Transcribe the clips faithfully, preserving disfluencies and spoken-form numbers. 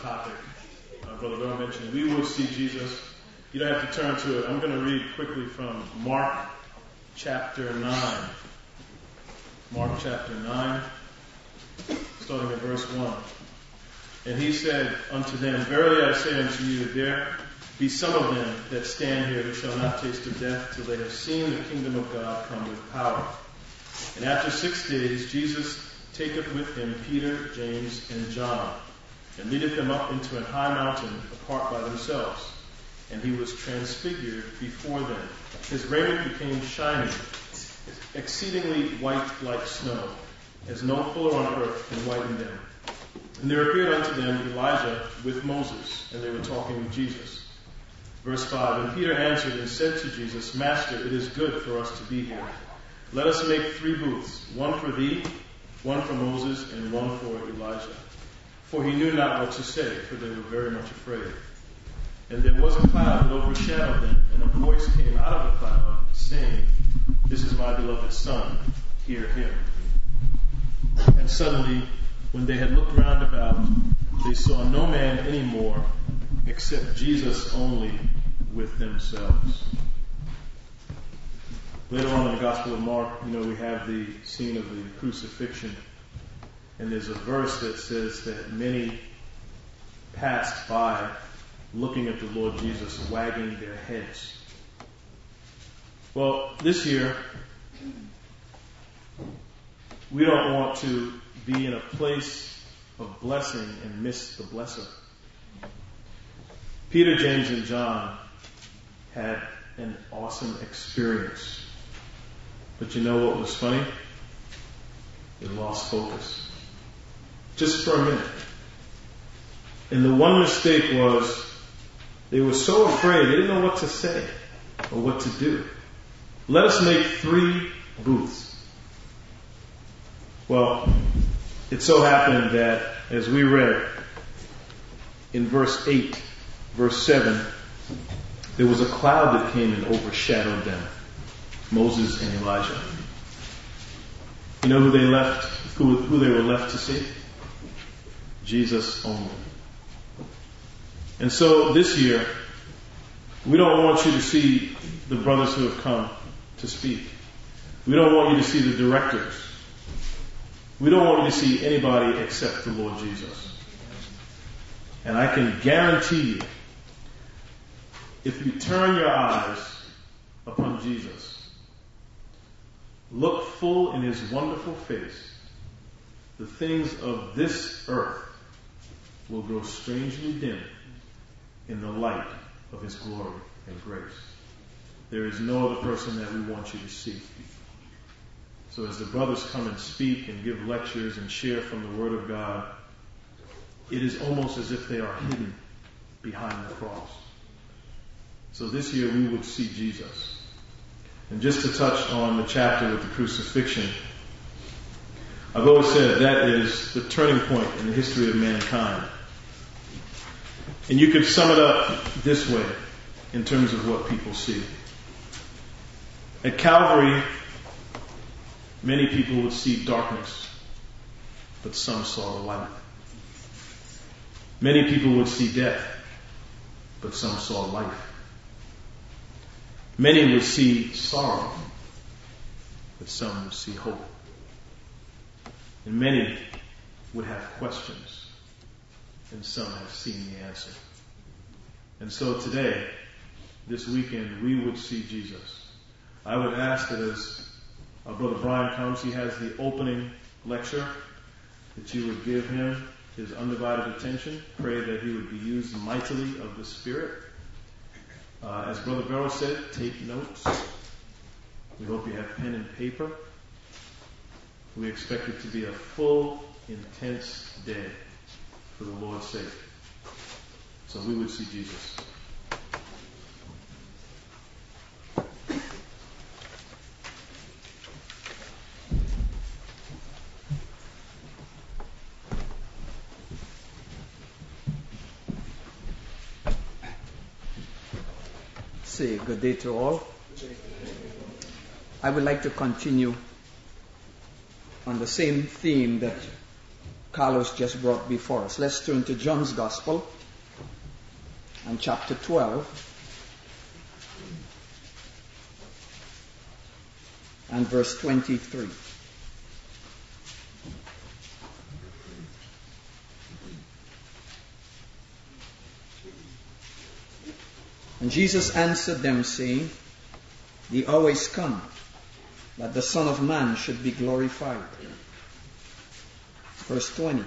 topic. Uh, Brother Bill mentioned we will see Jesus. You don't have to turn to it. I'm going to read quickly from Mark chapter nine. Mark chapter nine, starting at verse one. And he said unto them, Verily I say unto you, there be some of them that stand here who shall not taste of death till they have seen the kingdom of God come with power. And after six days Jesus taketh with him Peter, James, and John, and leadeth them up into an high mountain apart by themselves. And he was transfigured before them. His raiment became shining, exceedingly white like snow, as no fuller on earth can whiten them. And there appeared unto them Elijah with Moses, and they were talking with Jesus. Verse five, And Peter answered and said to Jesus, Master, it is good for us to be here. Let us make three booths, one for thee, one for Moses, and one for Elijah. For he knew not what to say, for they were very much afraid. And there was a cloud that overshadowed them, and a voice came out of the cloud, saying, This is my beloved Son, hear him. And suddenly, when they had looked round about, they saw no man any more, except Jesus only with themselves. Later on in the Gospel of Mark, you know, we have the scene of the crucifixion. And there's a verse that says that many passed by looking at the Lord Jesus, wagging their heads. Well, this year, we don't want to be in a place of blessing and miss the blesser. Peter, James, and John had an awesome experience. But you know what was funny? They lost focus. Just for a minute. And the one mistake was they were so afraid, they didn't know what to say or what to do. Let us make three booths. Well, it so happened that as we read in verse eight, verse seven, there was a cloud that came and overshadowed them, Moses and Elijah. You know who they left, who, who they were left to see? Jesus only. And so this year, we don't want you to see the brothers who have come to speak. We don't want you to see the directors. We don't want you to see anybody except the Lord Jesus. And I can guarantee you, if you turn your eyes upon Jesus, look full in his wonderful face, the things of this earth will grow strangely dim in the light of his glory and grace. There is no other person that we want you to see. So as the brothers come and speak and give lectures and share from the Word of God, it is almost as if they are hidden behind the cross. So this year we would see Jesus. And just to touch on the chapter with the crucifixion, I've always said that is the turning point in the history of mankind. And you could sum it up this way in terms of what people see. At Calvary, many people would see darkness, but some saw the light. Many people would see death, but some saw life. Many would see sorrow, but some would see hope. And many would have questions, and some have seen the answer. And so today, this weekend, we would see Jesus. I would ask that as our brother Brian comes, he has the opening lecture, that you would give him his undivided attention. Pray that he would be used mightily of the Spirit. Uh, as Brother Barrow said, take notes. We hope you have pen and paper. We expect it to be a full, intense day for the Lord's sake. So we would see Jesus. Say good day to all. I would like to continue on the same theme that Carlos just brought before us. Let's turn to John's Gospel and chapter twelve and verse twenty-three. And Jesus answered them, saying, the hour is come that the Son of Man should be glorified. Verse twenty.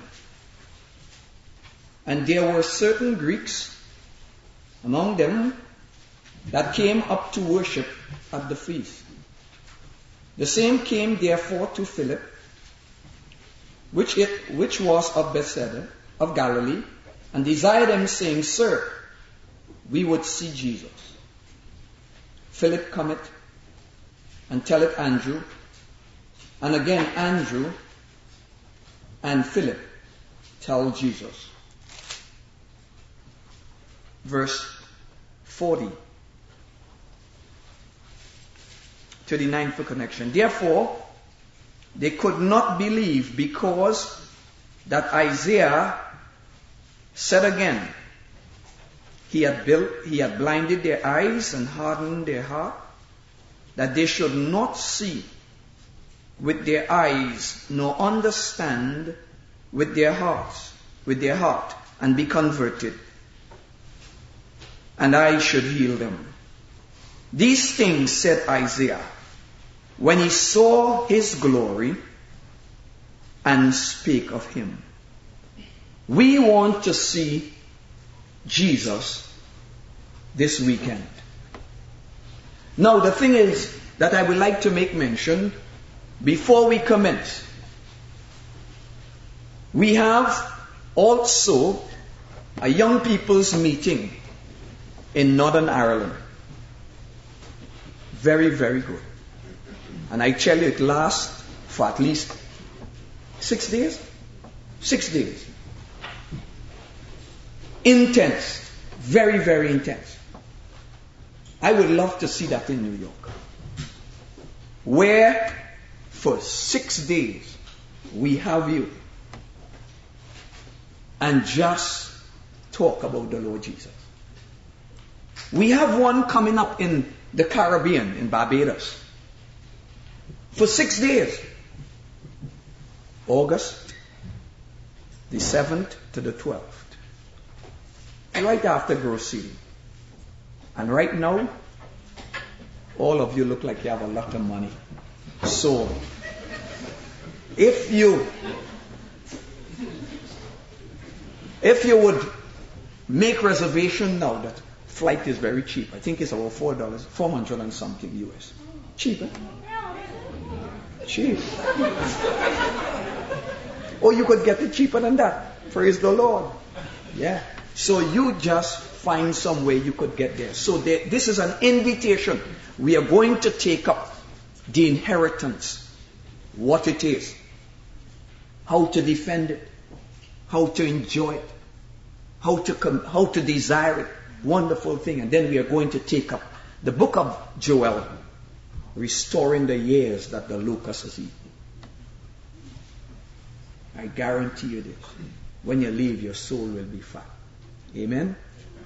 And there were certain Greeks among them that came up to worship at the feast. The same came therefore to Philip, which it which was of Bethsaida of Galilee, and desired him, saying, Sir, we would see Jesus. Philip cometh and telleth Andrew, and again Andrew and Philip tell Jesus. Verse forty. thirty-nine for connection. Therefore, they could not believe, because that Isaiah said again, He had built, he had blinded their eyes and hardened their heart, that they should not see with their eyes, nor understand with their hearts, with their heart, and be converted, and I should heal them. These things said Isaiah when he saw his glory and spake of him. We want to see Jesus this weekend. Now, the thing is that I would like to make mention before we commence. We have also a young people's meeting in Northern Ireland. Very, very good. And I tell you, it lasts for at least six days. Six days. Intense. Very, very intense. I would love to see that in New York. Where for six days we have you and just talk about the Lord Jesus. We have one coming up in the Caribbean, in Barbados, for six days. August the seventh to the twelfth. Right after Grove City. And right now, all of you look like you have a lot of money. So, if you, if you would make reservation now, that flight is very cheap. I think it's about four dollars, four hundred and something U S. Cheap, eh? Cheap. Or you could get it cheaper than that. Praise the Lord. Yeah. So you just find some way you could get there. So there, this is an invitation. We are going to take up the inheritance, what it is, how to defend it, how to enjoy it, how to com- how to desire it. Wonderful thing. And then we are going to take up the book of Joel, restoring the years that the locust has eaten. I guarantee you this. When you leave, your soul will be fat. Amen?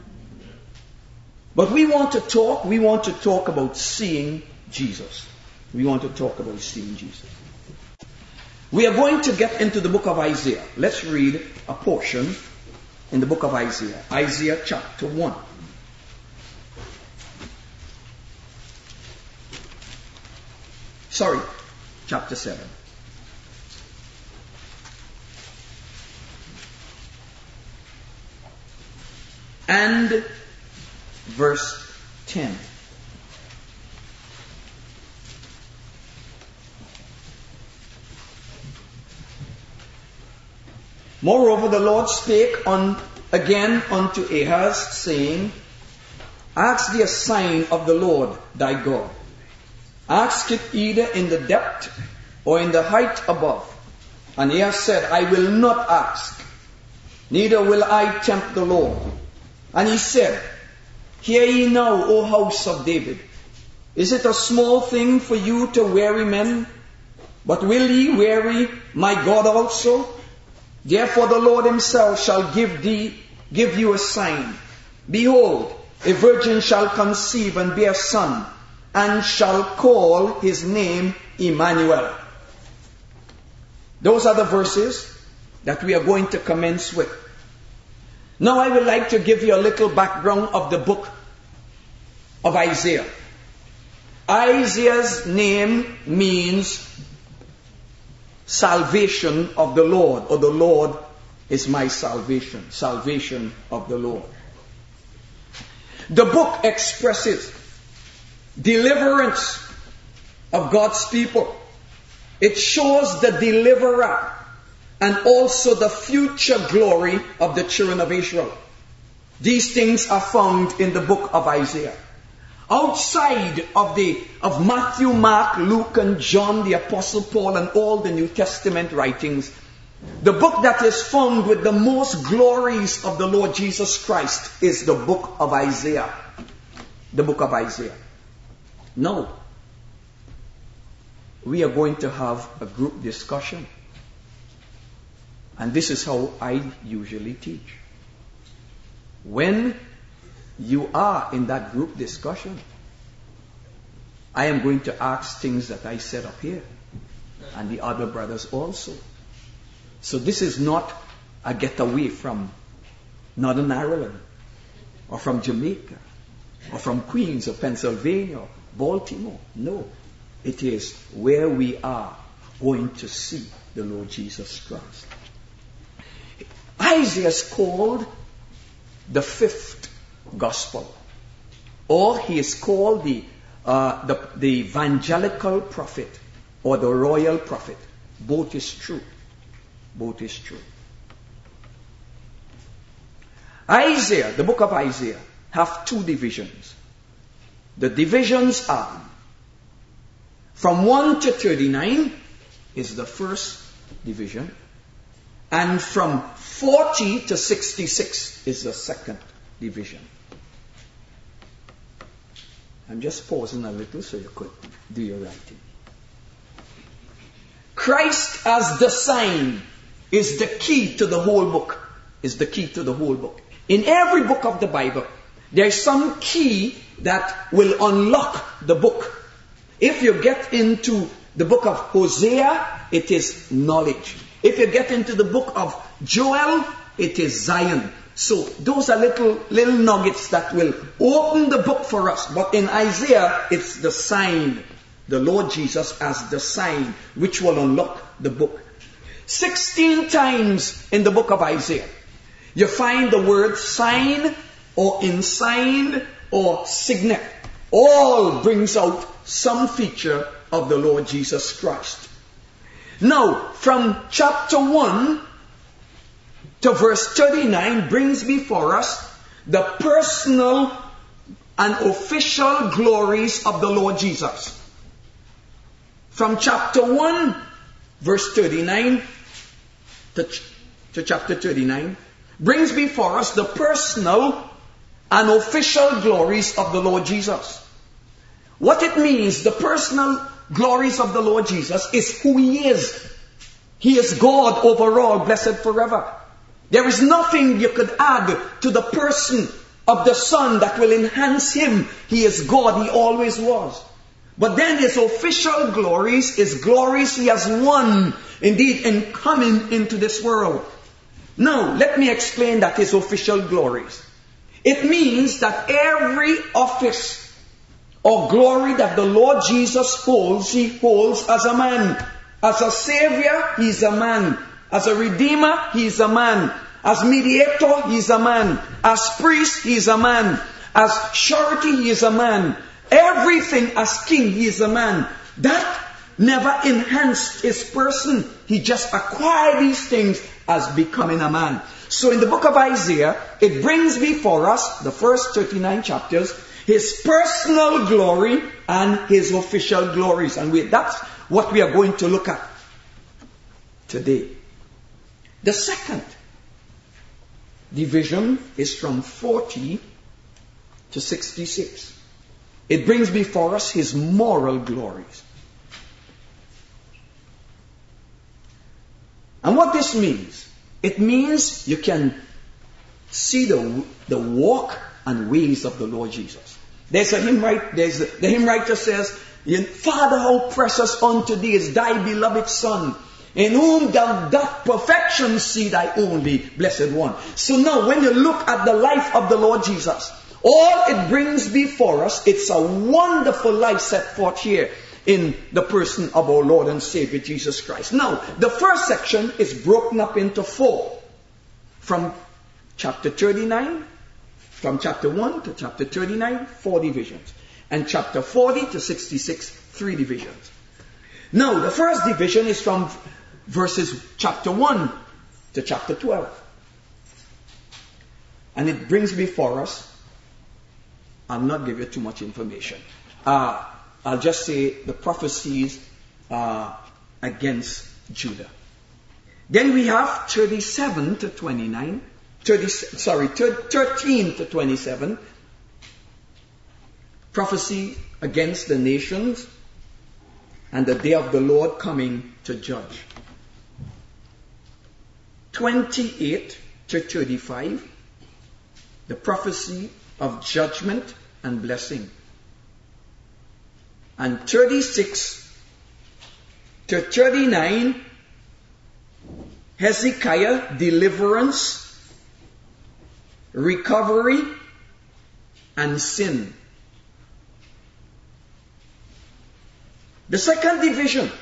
But we want to talk, we want to talk about seeing Jesus. We want to talk about seeing Jesus. We are going to get into the book of Isaiah. Let's read a portion in the book of Isaiah. Isaiah chapter one. Sorry, chapter seven. And verse ten. Moreover, the Lord spake on again unto Ahaz, saying, Ask thee a sign of the Lord thy God. Ask it either in the depth or in the height above. And Ahaz said, I will not ask, neither will I tempt the Lord. And he said, Hear ye now, O house of David. Is it a small thing for you to weary men? But will ye weary my God also? Therefore the Lord himself shall give thee, give you a sign. Behold, a virgin shall conceive and bear a son, and shall call his name Emmanuel. Those are the verses that we are going to commence with. Now I would like to give you a little background of the book of Isaiah. Isaiah's name means salvation of the Lord, or the Lord is my salvation, salvation of the Lord. The book expresses deliverance of God's people. It shows the deliverer and also the future glory of the children of Israel. These things are found in the book of Isaiah. Outside of the of Matthew, Mark, Luke, and John, the Apostle Paul, and all the New Testament writings, the book that is found with the most glories of the Lord Jesus Christ is the book of Isaiah. The book of Isaiah. Now, we are going to have a group discussion. And this is how I usually teach. When you are in that group discussion, I am going to ask things that I said up here, and the other brothers also. So this is not a getaway from Northern Ireland, or from Jamaica, or from Queens, or Pennsylvania, or Baltimore. No, it is where we are going to see the Lord Jesus Christ. Isaiah is called the fifth gospel, or he is called the, uh, the the evangelical prophet, or the royal prophet. Both is true. Both is true. Isaiah, the book of Isaiah, have two divisions. The divisions are from one to thirty-nine is the first division, and from forty to sixty-six is the second division. I'm just pausing a little so you could do your writing. Christ as the sign is the key to the whole book. Is the key to the whole book. In every book of the Bible, there is some key that will unlock the book. If you get into the book of Hosea, it is knowledge. If you get into the book of Joel, it is Zion. So those are little little nuggets that will open the book for us. But in Isaiah, it's the sign. The Lord Jesus as the sign which will unlock the book. Sixteen times in the book of Isaiah, you find the word sign or ensign or signet. All brings out some feature of the Lord Jesus Christ. Now, from chapter one to verse thirty-nine brings before us the personal and official glories of the Lord Jesus. From chapter one, verse thirty-nine to, ch- to chapter thirty-nine brings before us the personal and official glories of the Lord Jesus. What it means, the personal glories of the Lord Jesus, is who He is. He is God over all, blessed forever. There is nothing you could add to the person of the Son that will enhance Him. He is God, He always was. But then His official glories, His glories He has won, indeed, in coming into this world. Now, let me explain that His official glories. It means that every office or glory that the Lord Jesus holds, He holds as a man. As a Savior, He is a man. As a Redeemer, He is a man. As Mediator, He is a man. As Priest, He is a man. As Surety, He is a man. Everything as King, He is a man. That never enhanced His person. He just acquired these things as becoming a man. So in the book of Isaiah, it brings before us, the first thirty-nine chapters, His personal glory and His official glories. And we, that's what we are going to look at today. The second division is from forty to sixty-six. It brings before us His moral glories. And what this means, It means you can see the, the walk and ways of the Lord Jesus. There's a hymn right, there's a, the hymn writer says, Father, how precious unto thee is thy beloved Son, in whom thou doth perfection see thy only blessed one. So now when you look at the life of the Lord Jesus, all it brings before us, it's a wonderful life set forth here in the person of our Lord and Savior Jesus Christ. Now, the first section is broken up into four. From chapter thirty-nine, from chapter one to chapter thirty-nine, four divisions. And chapter forty to sixty-six, three divisions. Now, the first division is from verses chapter one to chapter twelve. And it brings before us, I'll not give you too much information. Uh, I'll just say the prophecies uh, against Judah. Then we have thirty-seven to twenty-nine, thirty, sorry, thirteen to twenty-seven, prophecy against the nations and the day of the Lord coming to judge. twenty-eight to thirty-five, the prophecy of judgment and blessing. And thirty-six to thirty-nine, Hezekiah, deliverance, recovery, and sin. The second division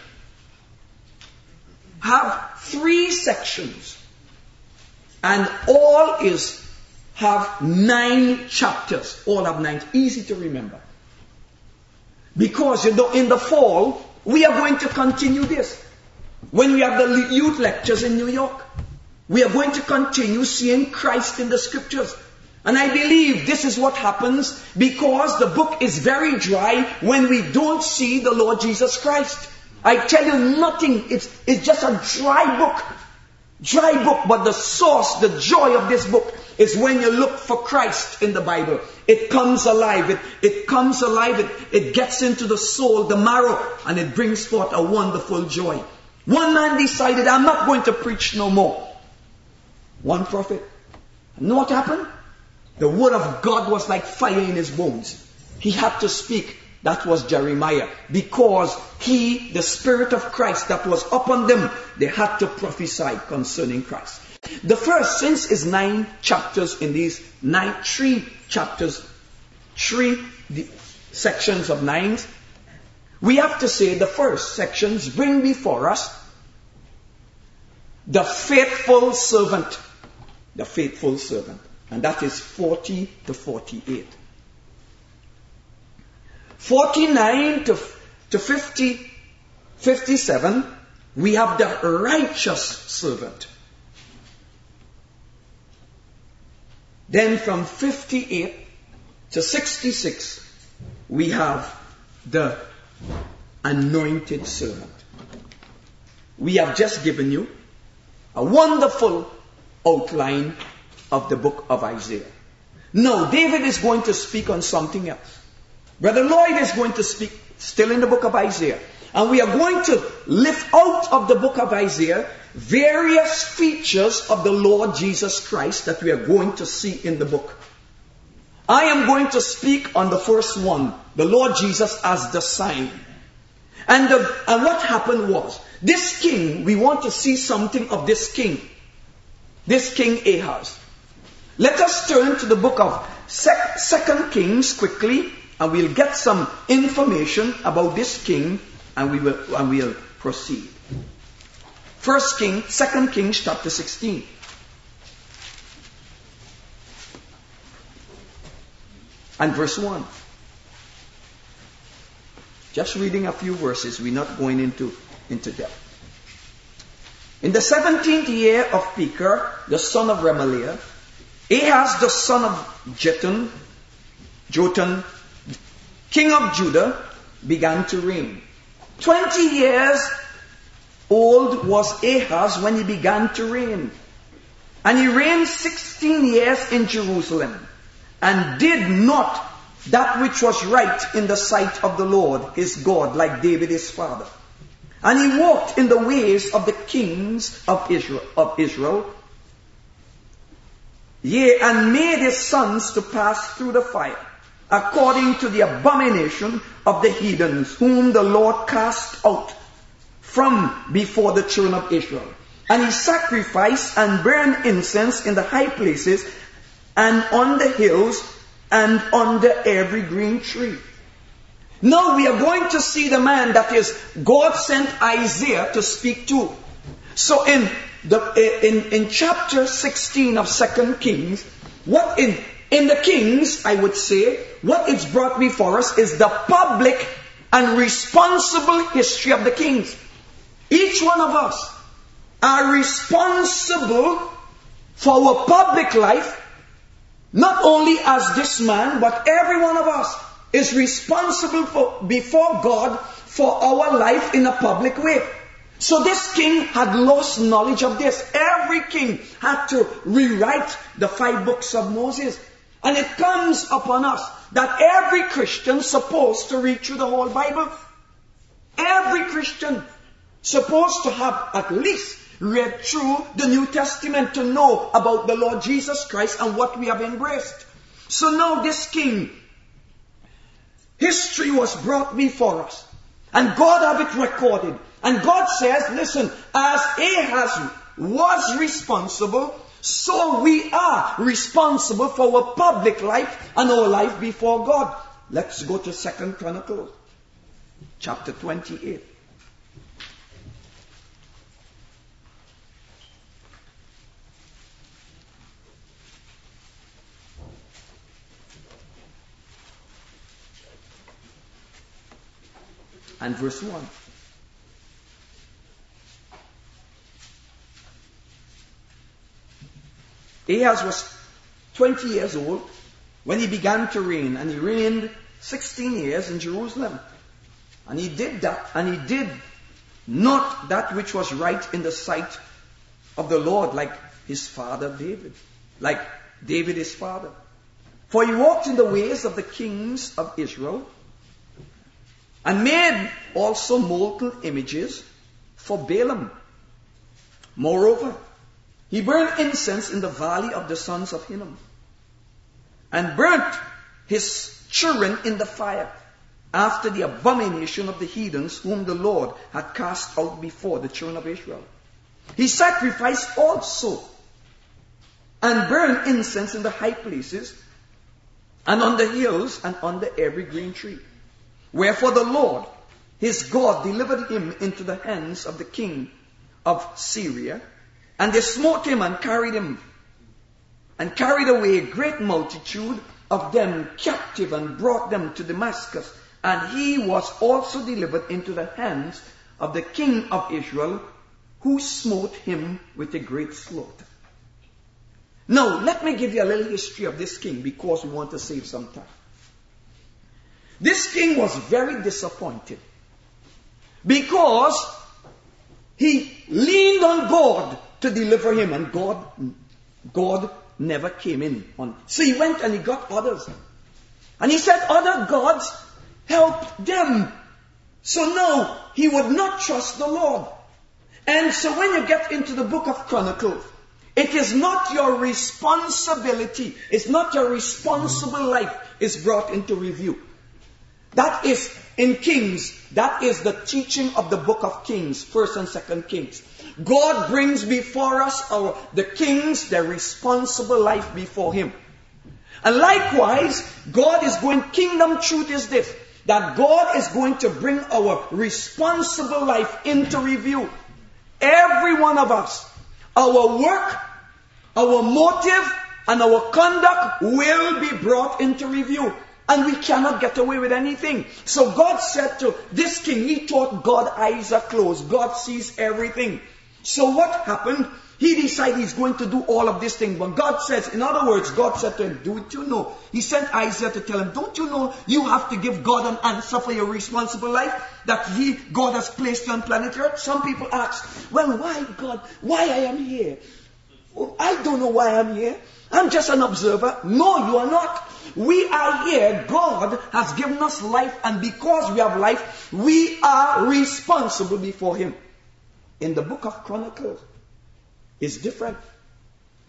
have three sections, and all is have nine chapters. All have nine. Easy to remember. Because you know, in the fall, we are going to continue this. When we have the youth lectures in New York, we are going to continue seeing Christ in the scriptures. And I believe this is what happens because the book is very dry when we don't see the Lord Jesus Christ. I tell you nothing. It's, it's just a dry book. Dry book, but the source, the joy of this book is when you look for Christ in the Bible. It comes alive. It, it comes alive. It, it gets into the soul, the marrow, and it brings forth a wonderful joy. One man decided, I'm not going to preach no more. One prophet. You know what happened? The word of God was like fire in his bones. He had to speak. That was Jeremiah. Because he, the Spirit of Christ that was upon them, they had to prophesy concerning Christ. The first, since is nine chapters in these nine, three chapters, three sections of nines, we have to say the first sections bring before us the faithful servant. The faithful servant. And that is forty to forty-eight. forty-nine to, to fifty, fifty-seven, we have the righteous servant. Then from fifty-eight to sixty-six, we have the anointed servant. We have just given you a wonderful outline of the book of Isaiah. Now, David is going to speak on something else. Brother Lloyd is going to speak still in the book of Isaiah. And we are going to lift out of the book of Isaiah various features of the Lord Jesus Christ that we are going to see in the book. I am going to speak on the first one, the Lord Jesus as the sign. And, the, and what happened was, this king, we want to see something of this king. This King Ahaz. Let us turn to the book of Second Kings quickly, and we'll get some information about this king, and we will and we'll proceed. First King, Second Kings, chapter sixteen. And verse one. Just reading a few verses, we're not going into, into depth. In the seventeenth year of Pekah, the son of Remaliah, Ahaz the son of Jotham, Jotham, king of Judah, began to reign. Twenty years old was Ahaz when he began to reign. And he reigned sixteen years in Jerusalem, and did not that which was right in the sight of the Lord his God, like David his father. And he walked in the ways of the kings of Israel, of Israel Yea, and made his sons to pass through the fire, according to the abomination of the heathens, whom the Lord cast out from before the children of Israel. And he sacrificed and burned incense in the high places, and on the hills, and under every green tree. Now we are going to see the man that is God sent Isaiah to speak to. So in the in, in chapter sixteen of Second Kings, what in in the Kings, I would say, what it's brought before us is the public and responsible history of the kings. Each one of us are responsible for our public life, not only as this man, but every one of us is responsible for before God for our life in a public way. So this king had lost knowledge of this. Every king had to rewrite the five books of Moses. And it comes upon us that every Christian is supposed to read through the whole Bible. Every Christian supposed to have at least read through the New Testament to know about the Lord Jesus Christ and what we have embraced. So now this king, history was brought before us. And God have it recorded. And God says, listen, as Ahaz was responsible, so we are responsible for our public life and our life before God. Let's go to Second Chronicles, chapter twenty-eight. And verse one. Ahaz was twenty years old when he began to reign, and he reigned sixteen years in Jerusalem. And he did that, and he did not that which was right in the sight of the Lord, like his father David, like David his father. For he walked in the ways of the kings of Israel, and made also molten images for Balaam. Moreover, he burned incense in the valley of the sons of Hinnom, and burnt his children in the fire, after the abomination of the heathens, whom the Lord had cast out before the children of Israel. He sacrificed also, and burned incense in the high places, and on the hills, and under every green tree. Wherefore the Lord, his God, delivered him into the hands of the king of Syria, and they smote him and carried him, and carried away a great multitude of them captive, and brought them to Damascus. And he was also delivered into the hands of the king of Israel, who smote him with a great slaughter. Now, let me give you a little history of this king, because we want to save some time. This king was very disappointed, because he leaned on God to deliver him, and God, God never came in on. So he went and he got others, and he said other gods helped them. So now he would not trust the Lord. And so when you get into the book of Chronicles, it is not your responsibility, it's not your responsible life is brought into review. That is in Kings, that is the teaching of the book of Kings, First and Second Kings. God brings before us our, the kings, their responsible life before him. And likewise, God is going, kingdom truth is this, that God is going to bring our responsible life into review. Every one of us, our work, our motive, and our conduct will be brought into review. And we cannot get away with anything. So God said to this king, he thought God's eyes are closed. God sees everything. So what happened? He decided he's going to do all of this thing. But God says, in other words, God said to him, don't you know? He sent Isaiah to tell him, don't you know you have to give God an answer for your responsible life? That he, God has placed you on planet Earth? Some people ask, well, why God? Why I am here? Well, I don't know why I'm here. I'm just an observer. No, you are not. We are here. God has given us life, and because we have life, we are responsible before him. In the book of Chronicles, it's different.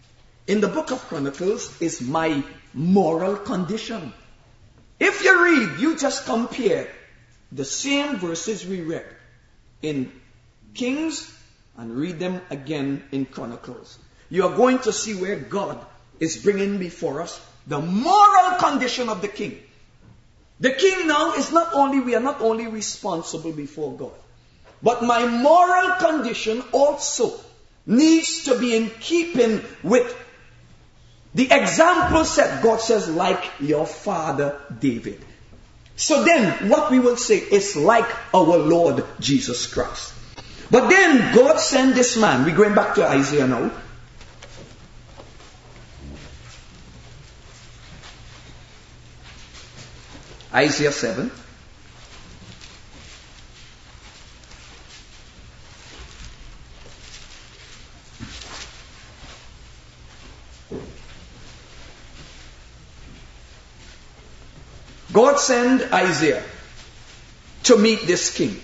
in the book of Chronicles is my moral condition. If you read, you just compare the same verses we read in Kings and read them again in Chronicles. You are going to see where God is bringing before us the moral condition of the king. The king now is not only, we are not only responsible before God, but my moral condition also needs to be in keeping with the example set. God says, like your father David. So then, what we will say is like our Lord Jesus Christ. But then, God sent this man. We're going back to Isaiah now. Isaiah seven. God sent Isaiah to meet this king.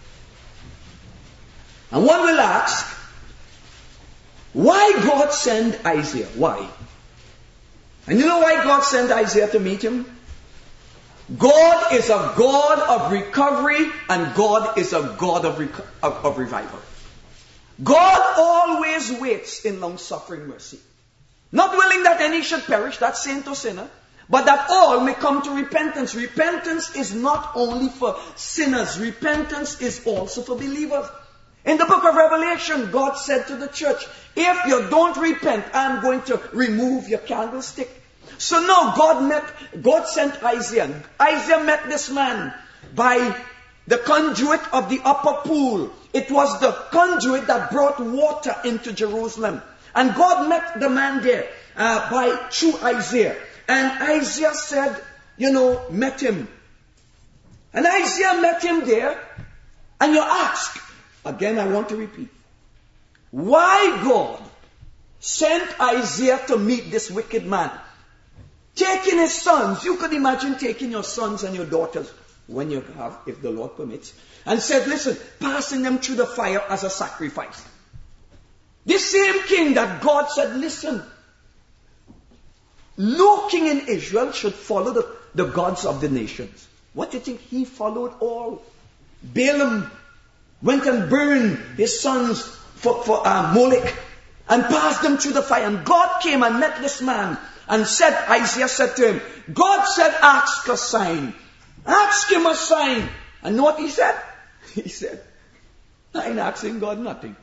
And one will ask, why God sent Isaiah? Why? And you know why God sent Isaiah to meet him? God is a God of recovery, and God is a God of, reco- of, of revival. God always waits in long-suffering mercy, not willing that any should perish, that's saint or sinner, but that all may come to repentance. Repentance is not only for sinners. Repentance is also for believers. In the book of Revelation, God said to the church, if you don't repent, I'm going to remove your candlestick. So now God met, God sent Isaiah. Isaiah met this man by the conduit of the upper pool. It was the conduit that brought water into Jerusalem. And God met the man there uh, by through Isaiah. And Isaiah said, you know, met him. And Isaiah met him there. And you ask, again I want to repeat, why God sent Isaiah to meet this wicked man? Taking his sons, you could imagine taking your sons and your daughters, when you have, if the Lord permits, and said, listen, passing them through the fire as a sacrifice. This same king that God said, listen, no king in Israel should follow the, the gods of the nations. What do you think? He followed all. Balaam went and burned his sons for, for uh, Molech and passed them through the fire. And God came and met this man and said, Isaiah said to him, God said, ask a sign. Ask him a sign. And know what he said? He said, I ain't asking God nothing.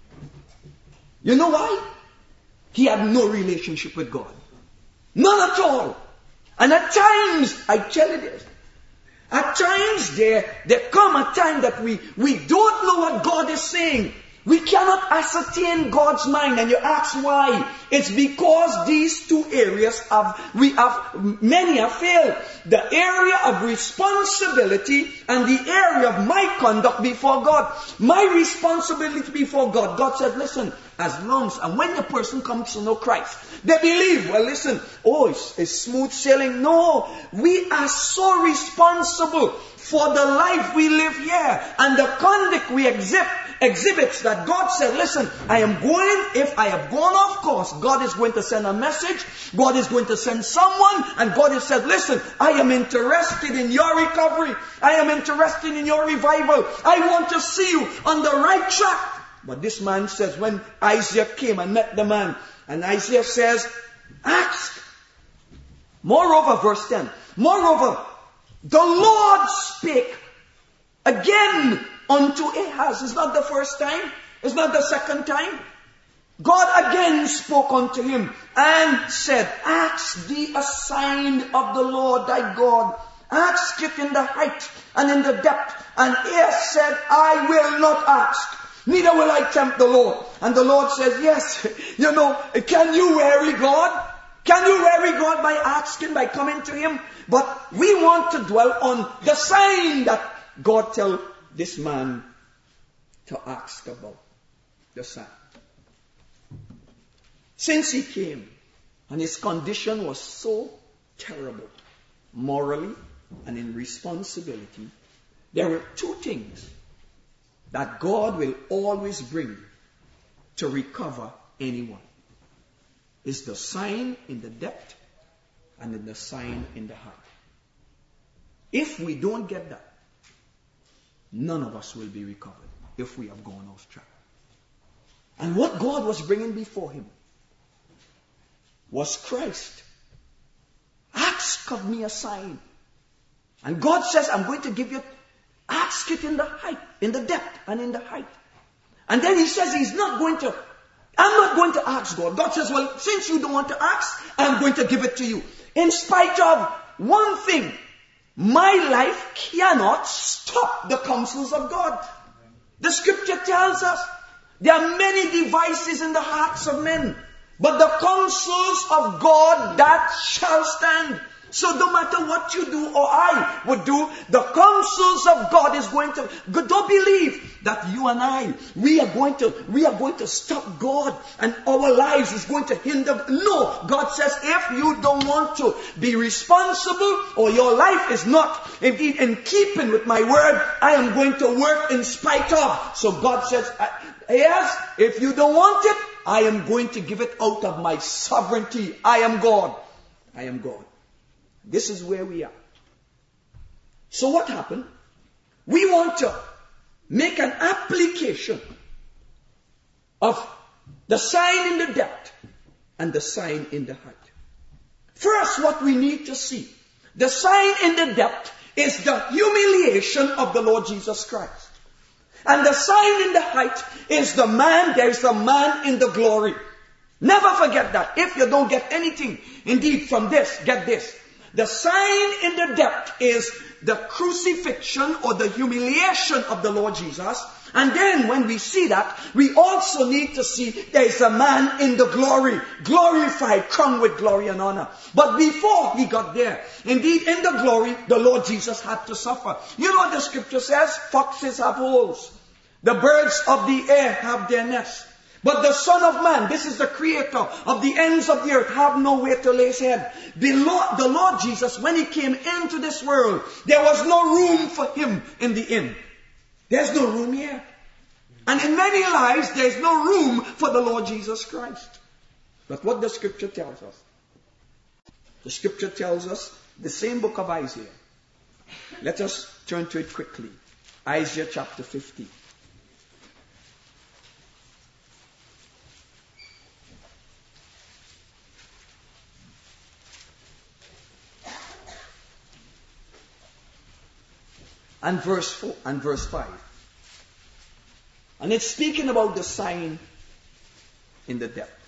You know why? He had no relationship with God. None at all. And at times, I tell you this, at times there, there come a time that we, we don't know what God is saying. We cannot ascertain God's mind, and you ask why. It's because these two areas have, we have, many have failed. The area of responsibility and the area of my conduct before God. My responsibility before God. God said, listen, as long as, and when the person comes to know Christ, they believe, well listen, oh, it's, it's smooth sailing. No, we are so responsible for the life we live here and the conduct we exhibit. Exhibits that God said, listen, I am going, if I have gone off course, God is going to send a message, God is going to send someone, and God has said, listen, I am interested in your recovery, I am interested in your revival, I want to see you on the right track. But this man says, when Isaiah came and met the man, and Isaiah says, ask. Moreover, verse ten, moreover, the Lord spake again unto Ahaz. It's not the first time. It's not the second time. God again spoke unto him and said, ask thee a sign of the Lord thy God. Ask it in the height and in the depth. And Ahaz said, I will not ask, neither will I tempt the Lord. And the Lord says, yes, you know, can you weary God? Can you weary God by asking, by coming to him? But we want to dwell on the sign that God tell this man to ask about. The sign. Since he came, and his condition was so terrible, morally and in responsibility, there were two things that God will always bring to recover anyone. is the sign in the depth and in the sign in the height. If we don't get that, none of us will be recovered if we have gone off track. And what God was bringing before him was Christ. Ask of me a sign. And God says, I'm going to give you, ask it in the height, in the depth and in the height. And then he says he's not going to, I'm not going to ask God. God says, well, since you don't want to ask, I'm going to give it to you. In spite of one thing, my life cannot stop the counsels of God. The scripture tells us there are many devices in the hearts of men, but the counsels of God that shall stand. So no matter what you do or I would do, the counsels of God is going to, don't believe that you and I, we are going to, we are going to stop God and our lives is going to hinder. No, God says if you don't want to be responsible or your life is not indeed in keeping with my word, I am going to work in spite of. So God says, yes, if you don't want it, I am going to give it out of my sovereignty. I am God. I am God. This is where we are. So what happened? We want to make an application of the sign in the depth and the sign in the height. First, what we need to see, the sign in the depth is the humiliation of the Lord Jesus Christ. And the sign in the height is the man, there is a man in the glory. Never forget that. If you don't get anything, indeed, from this, get this. The sign in the depth is the crucifixion or the humiliation of the Lord Jesus. And then when we see that, we also need to see there is a man in the glory, glorified, crowned with glory and honor. But before he got there, indeed in the glory, the Lord Jesus had to suffer. You know what the scripture says? Foxes have holes. The birds of the air have their nests. But the Son of Man, this is the creator of the ends of the earth, have nowhere to lay his head. The Lord, the Lord Jesus, when he came into this world, there was no room for him in the inn. There's no room here. And in many lives, there's no room for the Lord Jesus Christ. But what the scripture tells us? The scripture tells us the same book of Isaiah. Let us turn to it quickly. Isaiah chapter fifty. And verse four and verse five. And it's speaking about the sign in the depth.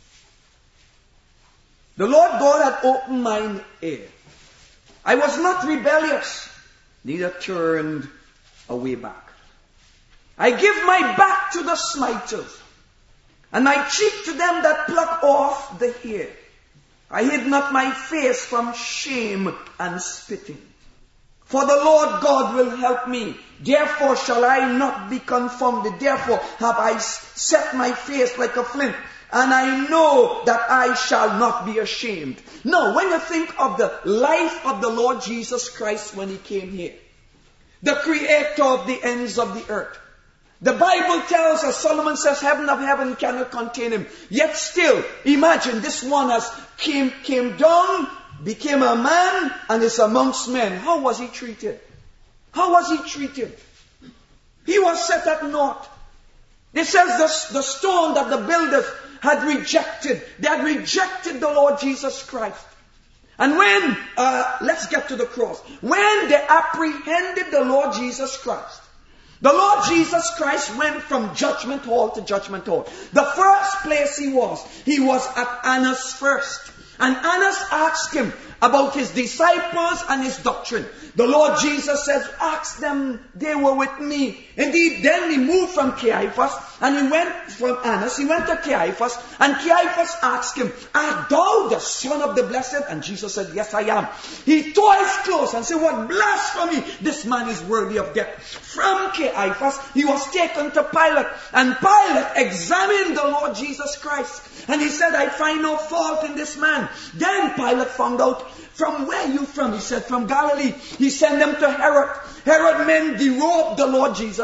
The Lord God had opened mine ear. I was not rebellious, neither turned away back. I give my back to the smiters, and my cheek to them that pluck off the hair. I hid not my face from shame and spitting. For the Lord God will help me. Therefore shall I not be confounded. Therefore have I set my face like a flint. And I know that I shall not be ashamed. Now, when you think of the life of the Lord Jesus Christ when he came here, the creator of the ends of the earth, the Bible tells us, Solomon says, heaven of heaven cannot contain him. Yet still, imagine this one has came, came down, became a man, and is amongst men. How was he treated? How was he treated? He was set at naught. It says the, the stone that the builders had rejected. They had rejected the Lord Jesus Christ. And when, uh, let's get to the cross. When they apprehended the Lord Jesus Christ, the Lord Jesus Christ went from judgment hall to judgment hall. The first place he was, he was at Annas first. And Annas asked him about his disciples and his doctrine. The Lord Jesus says, ask them, they were with me. Indeed, then he moved from Caiaphas, and he went from Annas, he went to Caiaphas, and Caiaphas asked him, art thou the Son of the Blessed? And Jesus said, yes, I am. He tore his clothes and said, what blasphemy! This man is worthy of death. From Caiaphas, he was taken to Pilate, and Pilate examined the Lord Jesus Christ. And he said, I find no fault in this man. Then Pilate found out, from where are you from? He said, from Galilee. He sent them to Herod. Herod men derobed the Lord Jesus.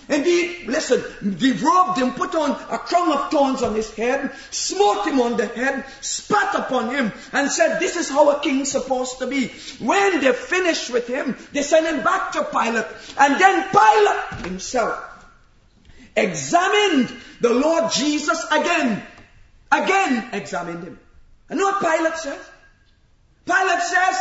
Indeed, listen, they robed him, put on a crown of thorns on his head, smote him on the head, spat upon him, and said, this is how a king's supposed to be. When they finished with him, they sent him back to Pilate. And then Pilate himself examined the Lord Jesus again. Again examined him. And know what Pilate says? Pilate says,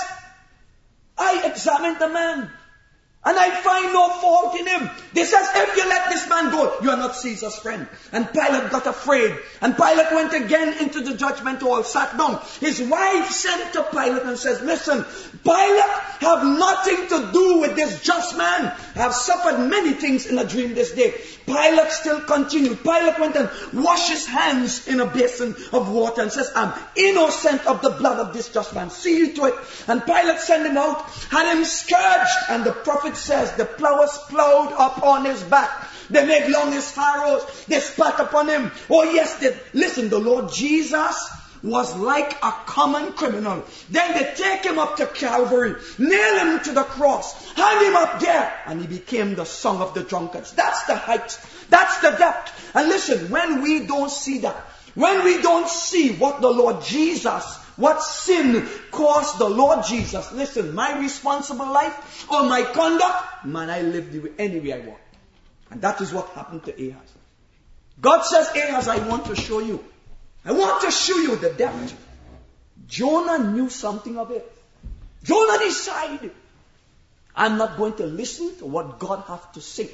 I examined the man, and I find no fault in him. They says, if you let this man go, you are not Caesar's friend. And Pilate got afraid. And Pilate went again into the judgment hall, sat down. His wife sent to Pilate and says, listen, Pilate have nothing to do with this just man. I have suffered many things in a dream this day. Pilate still continued. Pilate went and washed his hands in a basin of water and says, I'm innocent of the blood of this just man. See to it. And Pilate sent him out, had him scourged. And the prophet says, the plowers plowed upon his back. They made long his furrows. They spat upon him. Oh yes, they, listen, the Lord Jesus was like a common criminal. Then they take him up to Calvary, nail him to the cross, hang him up there, and he became the song of the drunkards. That's the height. That's the depth. And listen, when we don't see that, when we don't see what the Lord Jesus, what sin caused the Lord Jesus, listen, my responsible life or my conduct, man, I live the way, any way I want. And that is what happened to Ahaz. God says, Ahaz, I want to show you. I want to show you the depth. Jonah knew something of it. Jonah decided, I'm not going to listen to what God has to say.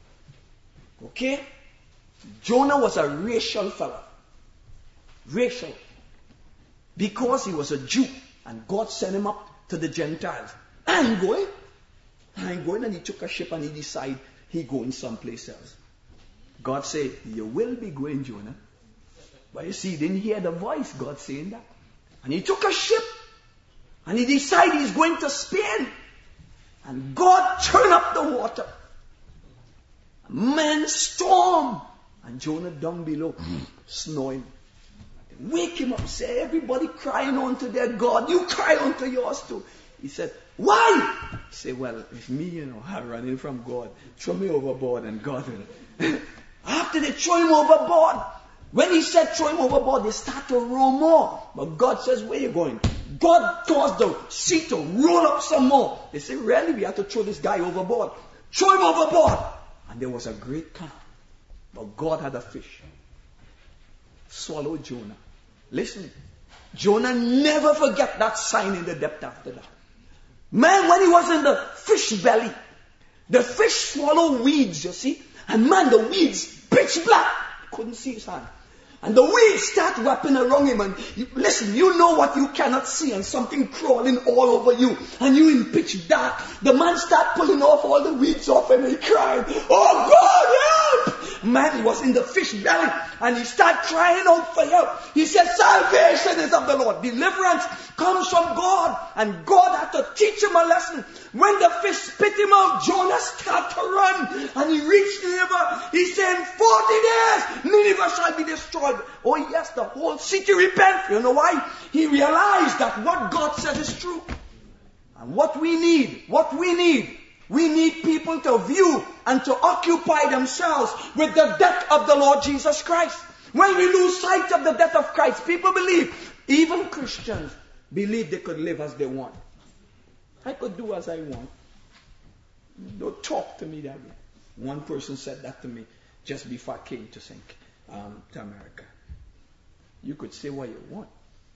Okay? Jonah was a racial fellow. Racial. Because he was a Jew. And God sent him up to the Gentiles. I'm going. I'm going. And he took a ship and he decided he going someplace else. God said, you will be going, Jonah. But you see, he didn't hear the voice, God saying that. And he took a ship. And he decided he's going to Spain. And God turned up the water. A man storm. And Jonah down below, snoring. They wake him up, say, everybody crying unto their God. You cry unto yours too. He said, why? He said, well, it's me, you know, I'm running from God. Throw me overboard and God will. After they throw him overboard, when he said throw him overboard, they start to row more. But God says, where are you going? God caused the sea to roll up some more. They say, really? We have to throw this guy overboard. Throw him overboard. And there was a great calm. But God had a fish. Swallowed Jonah. Listen, Jonah never forget that sign in the depth after that. Man, when he was in the fish belly, the fish swallowed weeds, you see. And man, the weeds, pitch black. Couldn't see his hand. And the weeds start wrapping around him. And you, listen, you know what you cannot see and something crawling all over you. And you in pitch dark. The man start pulling off all the weeds off him and he cried, oh God, help! Man, he was in the fish belly and he started crying out for help. He said, salvation is of the Lord. Deliverance comes from God. And God had to teach him a lesson. When the fish spit him out, Jonah started to run. And he reached Nineveh. He said, in forty days, Nineveh shall be destroyed. Oh yes, the whole city repent. You know why? He realized that what God said is true. And what we need, what we need, we need people to view and to occupy themselves with the death of the Lord Jesus Christ. When we lose sight of the death of Christ, people believe, even Christians believe they could live as they want. I could do as I want. Don't talk to me that way. One person said that to me just before I came to Saint Um, to America. You could say what you want.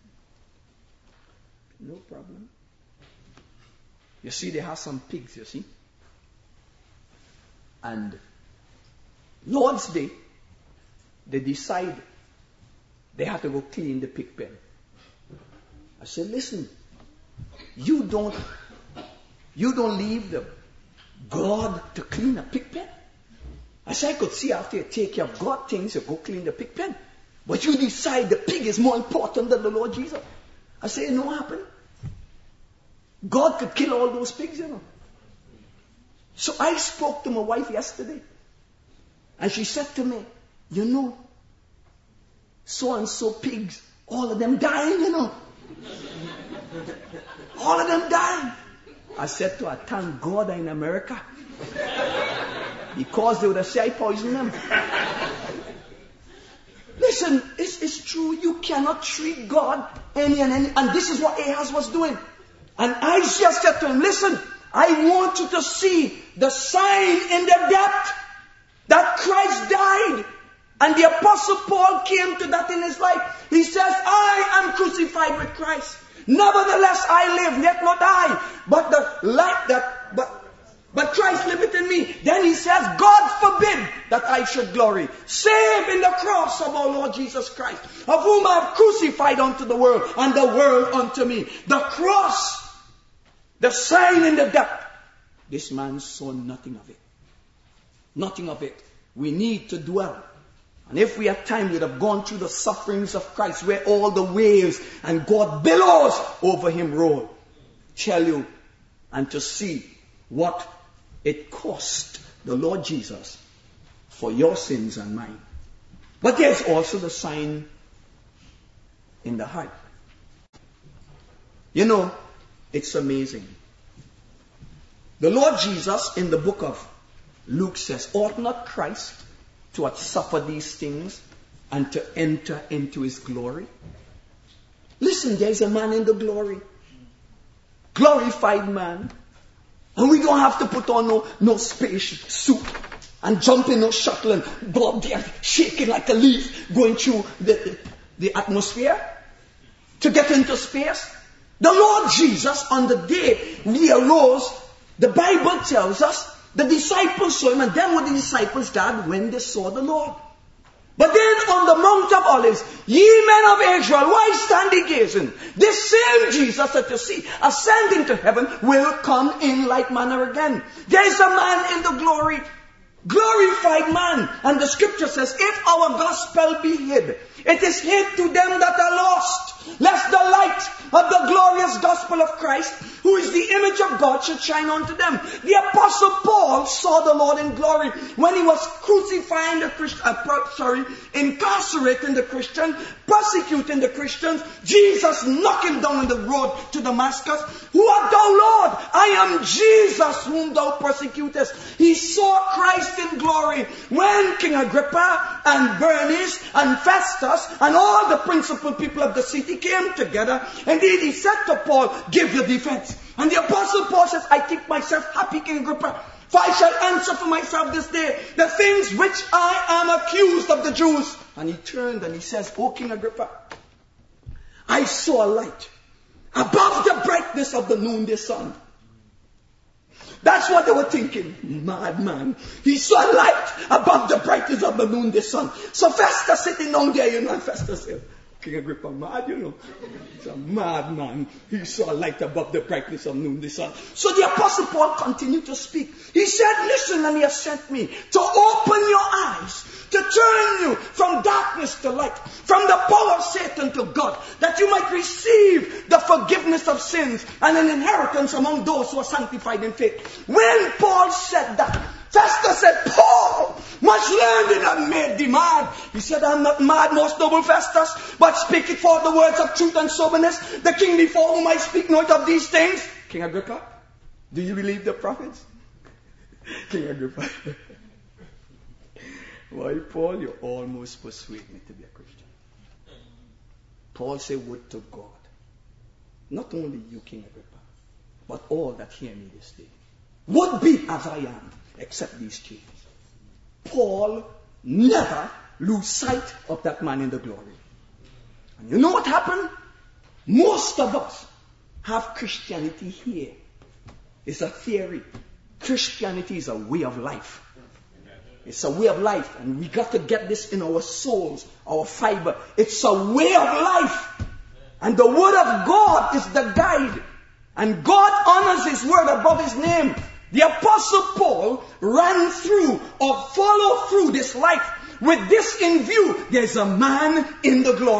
No problem. You see, they have some pigs, you see. And Lord's Day, they decide they have to go clean the pig pen. I said, listen, you don't, you don't leave the God to clean a pig pen. I said, I could see after you take care of God things, you go clean the pig pen. But you decide the pig is more important than the Lord Jesus. I said, it don't happen. God could kill all those pigs, you know. So I spoke to my wife yesterday. And she said to me, you know, so and so pigs, all of them dying, you know. All of them dying. I said to her, thank God I'm in America. Because they would have said I poisoned them. Listen, it's, it's true. You cannot treat God any and any. And this is what Ahaz was doing. And Isaiah said to him, listen, I want you to see the sign in the depth that Christ died. And the Apostle Paul came to that in his life. He says, I am crucified with Christ. Nevertheless, I live, yet not I, but the life that, but, but Christ liveth in me. Then he says, God forbid that I should glory, save in the cross of our Lord Jesus Christ, of whom I have crucified unto the world, and the world unto me. The cross, the sign in the depth. This man saw nothing of it. Nothing of it. We need to dwell. And if we had time, we'd have gone through the sufferings of Christ, where all the waves and God billows over him roll. Tell you, and to see what it cost the Lord Jesus for your sins and mine. But there's also the sign in the heart. You know, it's amazing. The Lord Jesus in the book of Luke says, ought not Christ to have suffered these things and to enter into his glory? Listen, there's a man in the glory. Glorified man. And we don't have to put on no, no space suit and jump in no shuttle and go up there shaking like a leaf going through the, the, the atmosphere to get into space. The Lord Jesus, on the day he arose, the Bible tells us the disciples saw him, and then what the disciples did when they saw the Lord. But then on the Mount of Olives, ye men of Israel, why stand ye gazing? This same Jesus that you see ascending to heaven will come in like manner again. There is a man in the glory, glorified man. And the scripture says, if our gospel be hid, it is hid to them that are lost, lest the light of the glorious gospel of Christ, who is the image of God, should shine unto them. The Apostle Paul saw the Lord in glory when he was crucifying the Christian, uh, pro, sorry, incarcerating the Christian, persecuting the Christians. Jesus knocked him down on the road to Damascus. Who art thou, Lord? I am Jesus whom thou persecutest. He saw Christ in glory when King Agrippa and Bernice and Festus and all the principal people of the city came together. Indeed, he said to Paul, give your defense. And the Apostle Paul says, I think myself happy, King Agrippa, for I shall answer for myself this day the things which I am accused of the Jews. And he turned and he says, O King Agrippa, I saw a light above the brightness of the noonday sun. That's what they were thinking. Madman. He saw a light above the brightness of the noonday sun. So Festus sitting down there, you know, and Festus said, King Agrippa, mad, you know. He's a madman. He saw a light above the brightness of noonday sun. So the Apostle Paul continued to speak. He said, listen, and he has sent me to open your eyes, to turn you from darkness to light, from the power of Satan to God, that you might receive the forgiveness of sins and an inheritance among those who are sanctified in faith. When Paul said that, Festus said, Paul, much learned and made thee mad. He said, I'm not mad, most noble Festus, but speak it for the words of truth and soberness. The king before whom I speak not of these things. King Agrippa, do you believe the prophets? King Agrippa. Why, Paul, you almost persuade me to be a Christian. Paul said, would to God, not only you, King Agrippa, but all that hear me this day, would be as I am, except these chains. Paul never lose sight of that man in the glory. And you know what happened? Most of us have Christianity here. It's a theory. Christianity is a way of life. It's a way of life, and we got to get this in our souls, our fiber. It's a way of life. And the word of God is the guide. And God honors his word above his name. The Apostle Paul ran through or followed through this life with this in view. There's a man in the glory.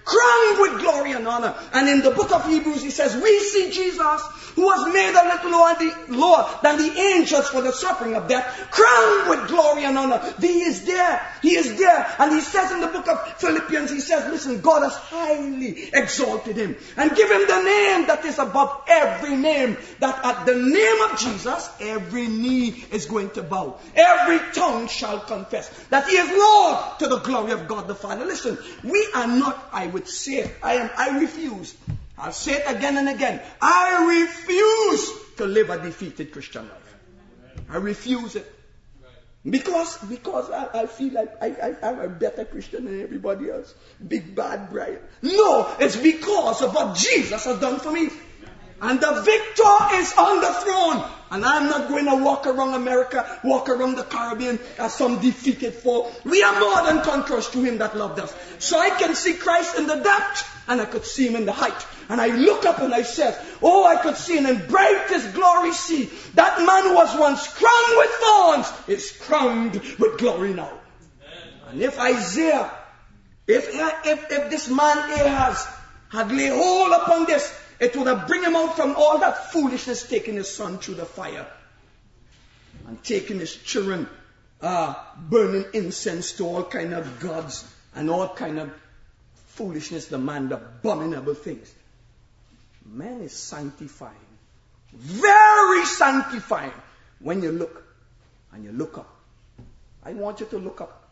crowned with glory and honor. And in the book of Hebrews, he says, we see Jesus, who was made a little lower, the, lower than the angels for the suffering of death, crowned with glory and honor. He is there. He is there. And he says in the book of Philippians, he says, listen, God has highly exalted him and give him the name that is above every name, that at the name of Jesus, every knee is going to bow. Every tongue shall confess that he is Lord, to the glory of God the Father. Listen, we are not, I would say it, I am, I refuse. I'll say it again and again. I refuse to live a defeated Christian life. I refuse it. Because, because I, I feel like I, I, I'm a better Christian than everybody else. Big bad Brian. No, it's because of what Jesus has done for me. And the victor is on the throne. And I'm not going to walk around America, walk around the Caribbean as some defeated foe. We are more than conquerors through him that loved us. So I can see Christ in the depth, and I could see him in the height. And I look up and I said, oh, I could see him in brightest glory see. That man who was once crowned with thorns is crowned with glory now. And if Isaiah, if, if, if this man Ahaz had laid hold upon this, it would have bring him out from all that foolishness, taking his son through the fire and taking his children, uh, burning incense to all kind of gods and all kind of foolishness, the man, the abominable things. Man is sanctifying, very sanctifying. When you look and you look up, I want you to look up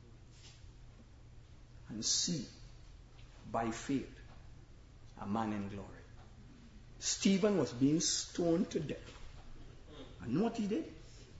and see by faith a man in glory. Stephen was being stoned to death. And know what he did?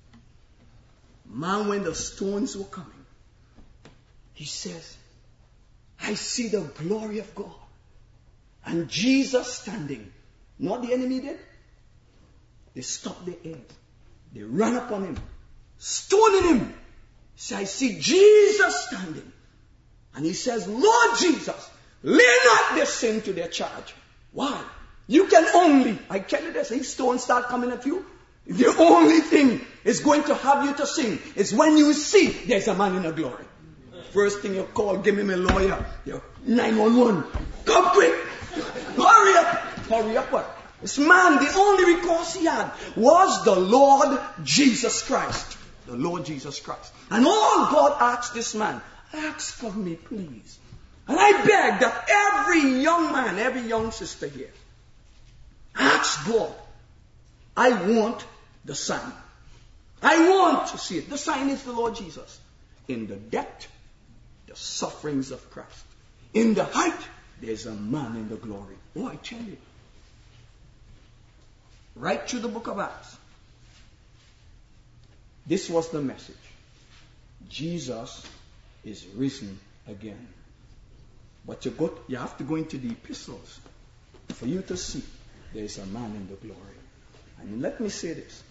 Man, when the stones were coming, he says, I see the glory of God. And Jesus standing. Know what the enemy did? They stopped their ears. They ran upon him, stoning him. So I see Jesus standing. And he says, Lord Jesus, lay not this sin to their charge. Why? You can only, I tell you this, these stones start coming at you. The only thing is going to have you to sing is when you see there's a man in a glory. First thing you call, give me my lawyer. You're nine one one. Come quick. Hurry up. Hurry up what? This man, the only recourse he had was the Lord Jesus Christ. The Lord Jesus Christ. And all God asked this man, ask for me, please. And I beg that every young man, every young sister here, ask God, I want the sign. I want to see it. The sign is the Lord Jesus. In the depth, the sufferings of Christ. In the height, there's a man in the glory. Oh, I tell you. Right through the book of Acts. This was the message. Jesus is risen again. But you, go, you have to go into the epistles for you to see there is a man in the glory. And let me say this.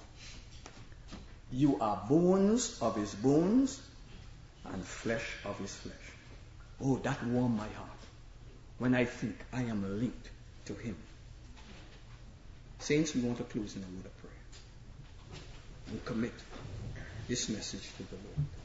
You are bones of his bones and flesh of his flesh. Oh, that warmed my heart when I think I am linked to him. Saints, we want to close in a word of prayer and commit this message to the Lord.